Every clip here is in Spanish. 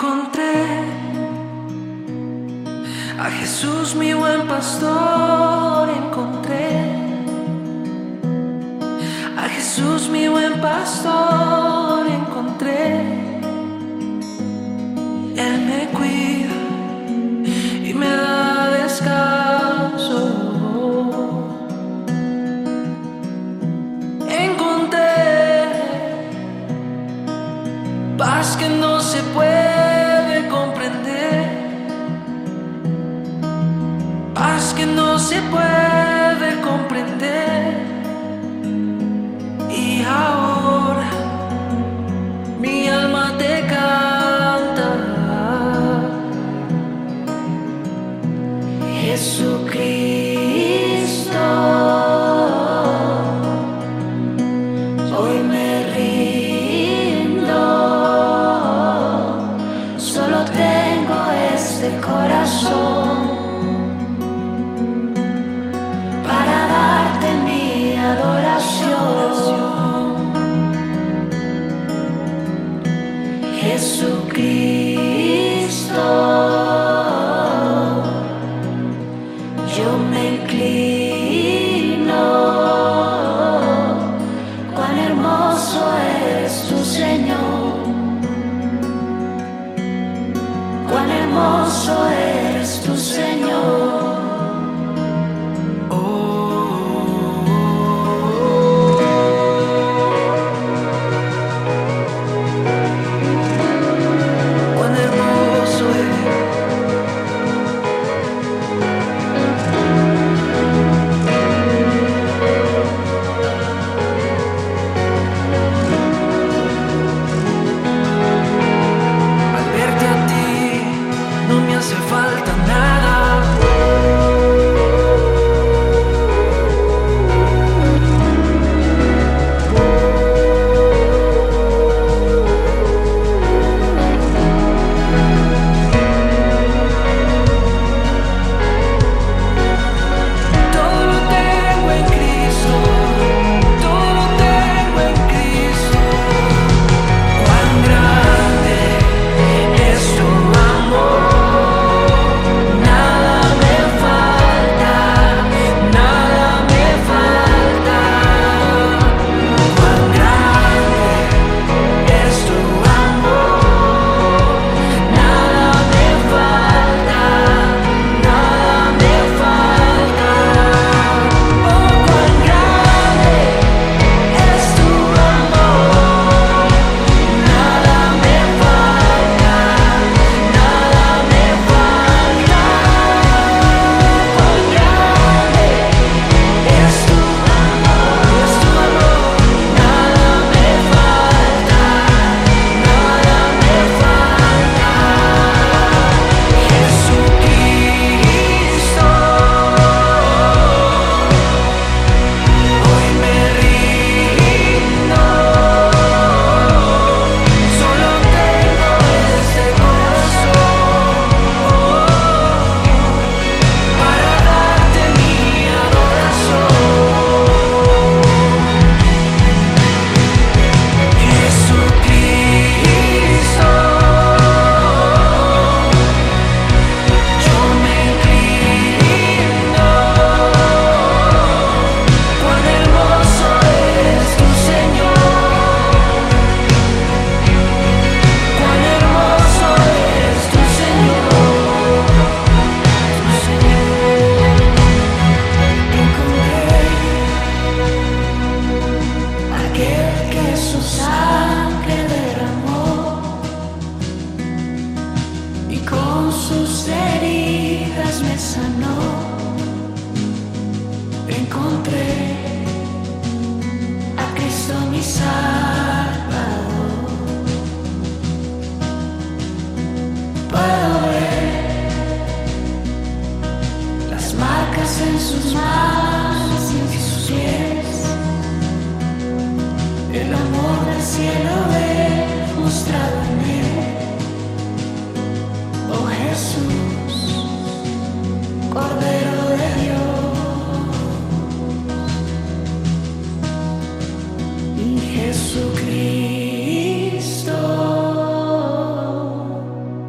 Encontré a Jesús, mi buen pastor. Encontré a Jesús, mi buen pastor. Encontré, Él me cuida y me da descanso. Encontré paz que no se puede comprender, paz que no se puede comprender. Y ahora mi alma te canta, Jesucristo. Hoy me rindo, solo tengo este corazón para darte mi adoración. Jesucristo, yo me inclino. Cuán hermoso eres tu Señor, cuán hermoso eres tu Señor. Sus heridas me sanó. Encontré a Cristo mi Salvador. Puedo ver las marcas en sus manos y en sus pies. El amor del cielo he mostrado en él. Oh Jesús, Cordero de Dios, y Jesucristo.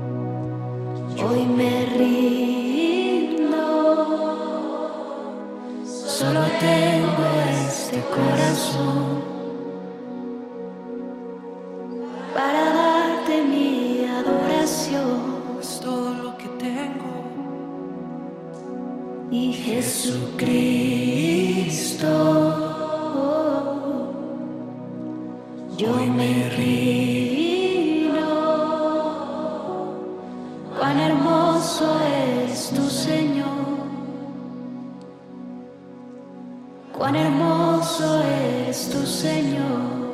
yo me rindo. Cuán hermoso es tu Señor, cuán hermoso es tu Señor.